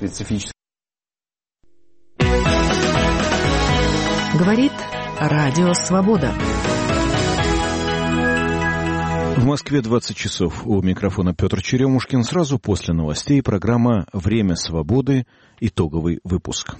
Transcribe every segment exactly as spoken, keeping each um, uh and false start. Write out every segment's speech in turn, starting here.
специфическое. Говорит Радио Свобода. В Москве двадцать часов. У микрофона Петр Черемушкин. Сразу после новостей программа «Время свободы». Итоговый выпуск.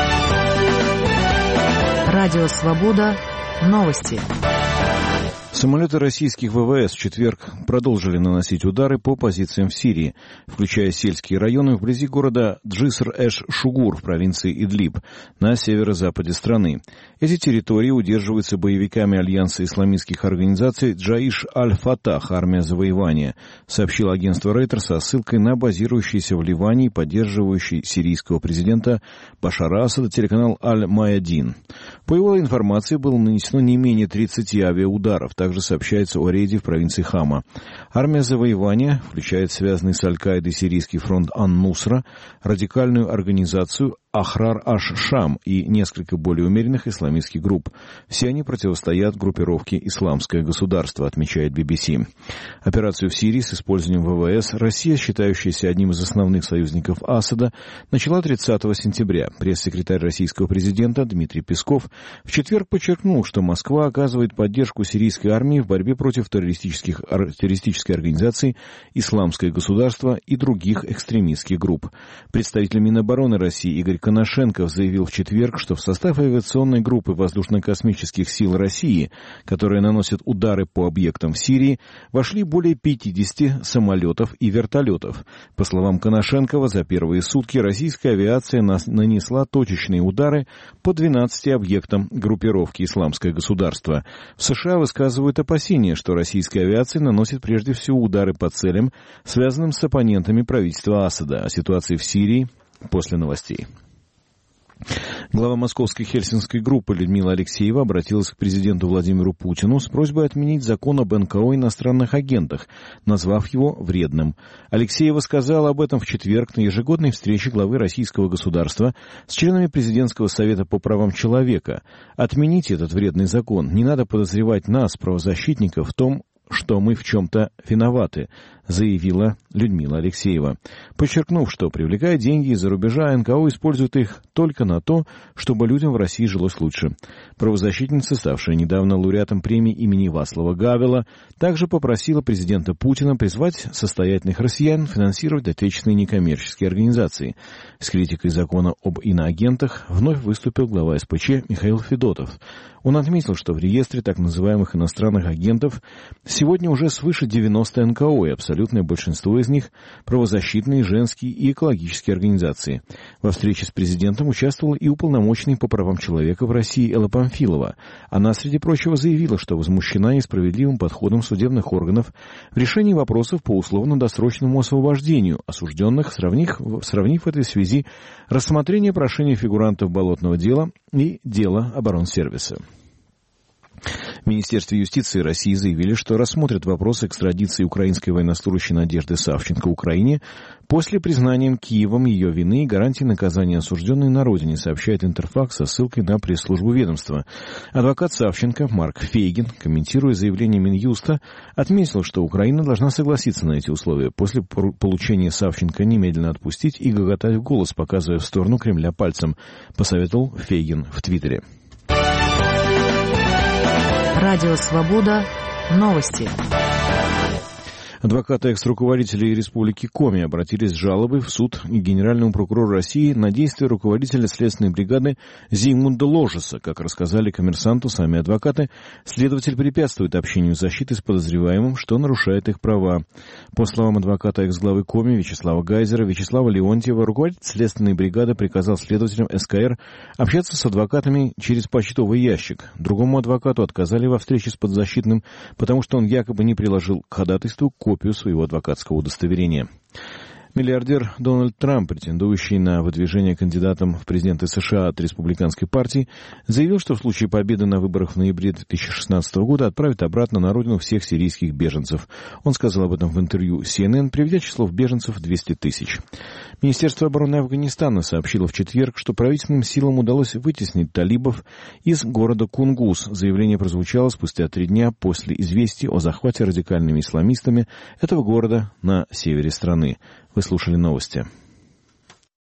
Радио Свобода. Новости. Самолеты российских ВВС в четверг продолжили наносить удары по позициям в Сирии, включая сельские районы вблизи города Джиср-эш-Шугур в провинции Идлиб на северо-западе страны. Эти территории удерживаются боевиками Альянса исламистских организаций Джаиш аль-Фатах, армия завоевания, сообщило агентство Reuters со ссылкой на базирующийся в Ливане и поддерживающий сирийского президента Башара Асада телеканал Аль-Маядин. По его информации было нанесено не менее тридцати авиаударов. Также сообщается о рейде в провинции Хама. Армия завоевания включает связанный с Аль-Каидой сирийский фронт Ан-Нусра, радикальную организацию Ахрар аш-Шам и несколько более умеренных исламистских групп. Все они противостоят группировке «Исламское государство», отмечает би би си. Операцию в Сирии с использованием ВВС Россия, считающаяся одним из основных союзников Асада, начала тридцатого сентября. Пресс-секретарь российского президента Дмитрий Песков в четверг подчеркнул, что Москва оказывает поддержку сирийской армии в борьбе против террористических, террористической организации «Исламское государство» и других экстремистских групп. Представитель Минобороны России Игорь Коношенков заявил в четверг, что в состав авиационной группы воздушно-космических сил России, которые наносят удары по объектам в Сирии, вошли более пятидесяти самолетов и вертолетов. По словам Коношенкова, за первые сутки российская авиация нанесла точечные удары по двенадцати объектам группировки «Исламское государство». В США высказывают опасения, что российская авиация наносит прежде всего удары по целям, связанным с оппонентами правительства Асада. О ситуации в Сирии после новостей. Глава московской хельсинской группы Людмила Алексеева обратилась к президенту Владимиру Путину с просьбой отменить закон об эн ка о иностранных агентах, назвав его вредным. Алексеева сказала об этом в четверг на ежегодной встрече главы российского государства с членами Президентского совета по правам человека. «Отмените этот вредный закон. Не надо подозревать нас, правозащитников, в том, что мы в чем-то виноваты», заявила Людмила Алексеева, подчеркнув, что, привлекая деньги из-за рубежа, эн ка о использует их только на то, чтобы людям в России жилось лучше. Правозащитница, ставшая недавно лауреатом премии имени Вацлава Гавела, также попросила президента Путина призвать состоятельных россиян финансировать отечественные некоммерческие организации. С критикой закона об иноагентах вновь выступил глава эс пэ че Михаил Федотов. Он отметил, что в реестре так называемых иностранных агентов сегодня уже свыше девяноста эн ка о, и абсолютное большинство из них – правозащитные, женские и экологические организации. Во встрече с президентом участвовала и уполномоченный по правам человека в России Элла Памфилова. Она, среди прочего, заявила, что возмущена несправедливым подходом судебных органов в решении вопросов по условно-досрочному освобождению осужденных, сравнив, сравнив в этой связи рассмотрение прошения фигурантов болотного дела и дела оборонсервиса. В Министерстве юстиции России заявили, что рассмотрят вопрос экстрадиции украинской военнослужащей Надежды Савченко Украине после признания Киевом ее вины и гарантии наказания осужденной на родине, сообщает Интерфакс со ссылкой на пресс-службу ведомства. Адвокат Савченко Марк Фейгин, комментируя заявление Минюста, отметил, что Украина должна согласиться на эти условия. После получения Савченко немедленно отпустить и гоготать в голос, показывая в сторону Кремля пальцем, посоветовал Фейгин в Твиттере. Радио Свобода. Новости. Адвокаты экс-руководителей Республики Коми обратились с жалобой в суд к генеральному прокурору России на действия руководителя следственной бригады Зигмунда Ложеса. Как рассказали «Коммерсанту» сами адвокаты, следователь препятствует общению защиты с подозреваемым, что нарушает их права. По словам адвоката экс-главы Коми Вячеслава Гайзера, Вячеслава Леонтьева, руководитель следственной бригады приказал следователям эс ка эр общаться с адвокатами через почтовый ящик. Другому адвокату отказали во встрече с подзащитным, потому что он якобы не приложил к ходатайству копию своего адвокатского удостоверения. Миллиардер Дональд Трамп, претендующий на выдвижение кандидатом в президенты США от республиканской партии, заявил, что в случае победы на выборах в ноябре две тысячи шестнадцатого года отправит обратно на родину всех сирийских беженцев. Он сказал об этом в интервью си эн эн, приведя число беженцев в двести тысяч. Министерство обороны Афганистана сообщило в четверг, что правительственным силам удалось вытеснить талибов из города Кунгуз. Заявление прозвучало спустя три дня после известий о захвате радикальными исламистами этого города на севере страны. Вы слушали новости.